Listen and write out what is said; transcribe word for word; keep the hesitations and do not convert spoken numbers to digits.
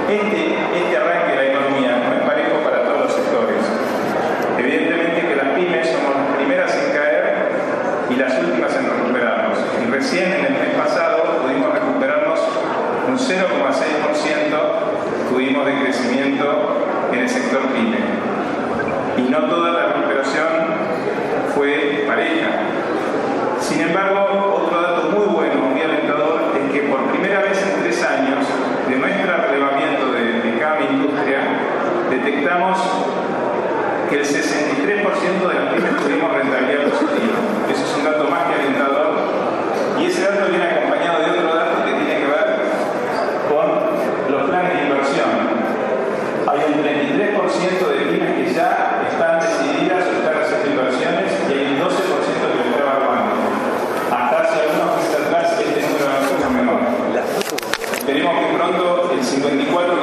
Este, este arranque de la economía no es parejo para todos los sectores. Evidentemente que las pymes somos las primeras en caer y las últimas en recuperarnos. Y recién en el mes pasado pudimos recuperarnos un cero coma seis por ciento tuvimos de crecimiento en el sector pyme. Y no toda la recuperación fue pareja. Sin embargo, otro dato muy bueno, muy alentador, es que por primera vez en tres años de nuestro relevamiento de, de cada industria, detectamos que el sesenta y tres por ciento de las pymes tuvimos rentabilidad positiva. Eso es un dato más que alentador. Y ese dato viene acompañado de otro dato que tiene que ver con los planes de inversión. Hay un treinta y tres por ciento de pymes que ya están decididas o están haciendo inversiones y hay un doce por ciento que lo está evaluando. Hasta hace algunos meses atrás este número era mucho menor. Esperemos que pronto el cincuenta y cuatro